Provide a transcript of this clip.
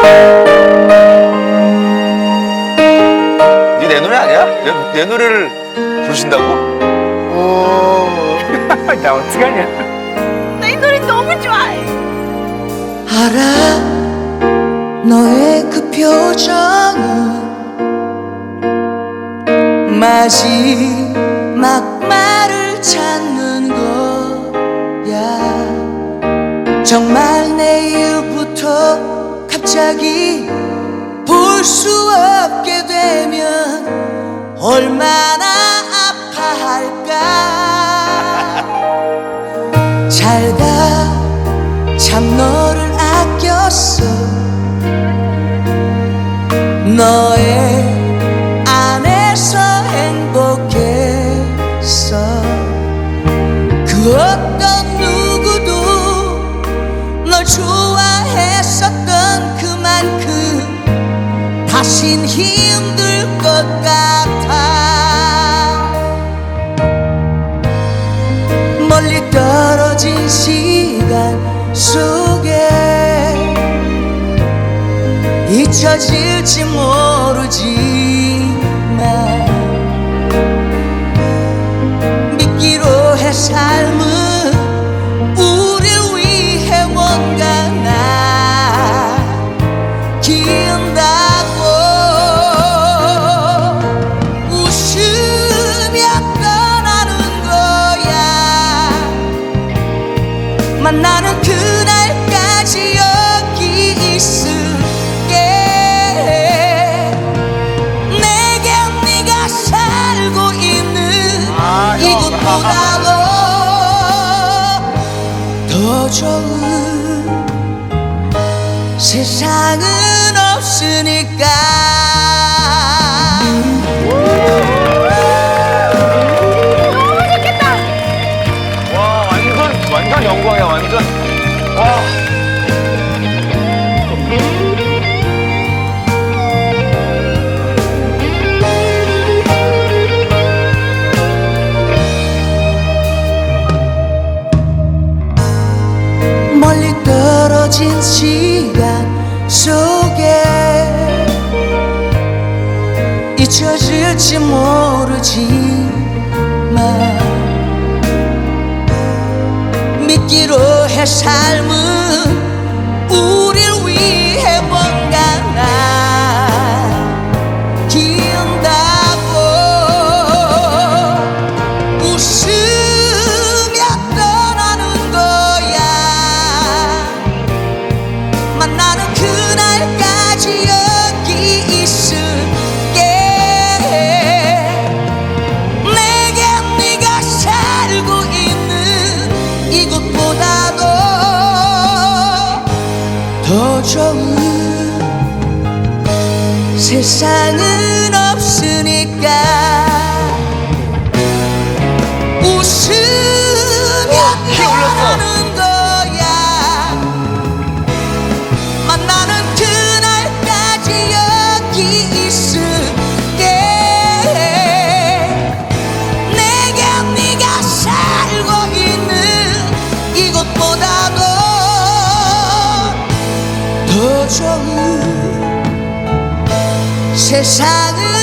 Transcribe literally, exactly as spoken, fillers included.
네 내 노래 아니야? 내, 내 노래를 부르신다고? 오. 나 어떡하냐? 나 이 노래 너무 좋아해. 알아 너의 그 표정은 마지막 말을 찾는 거야. 정말 내일부터 갑자기 볼 수 없게 되면 얼마나 아파할까. 잘가 참 너를 아꼈어. 너의 안에서 행복했어. 그 어떤 누구도 널 좋아했었던 그만큼 다신 힘들 것 같아. 멀리 떨어진 시간 속에 잊혀질지 모르지만 믿기로 해 삶은 우릴 위해 뭔가 남긴다고. 웃으며 떠나는 거야. 만나는 그날까지 여기 있을게. 내겐 네가 살고 있는 이곳보다도 더 좋은 세상은 없으니까. 너무 좋겠다. 와, 완전, 완전 영광이야, 완전. 와. 멀리 떨어진 시간 속에 잊혀질지 모르지만 믿기로 해 삶은 우릴 위해 뭔가 남긴다고. 웃으며 떠나는 거야. 만나는 그날까지 여기 있을게. 내겐 네가 살고 있는 이곳보다도 더 좋은 세상은 없으니까. 웃으며 떠나는 거야. 만나는 그날까지 여기 있을게. 내겐 네가 살고 있는 이곳보다도 더 좋은 세상은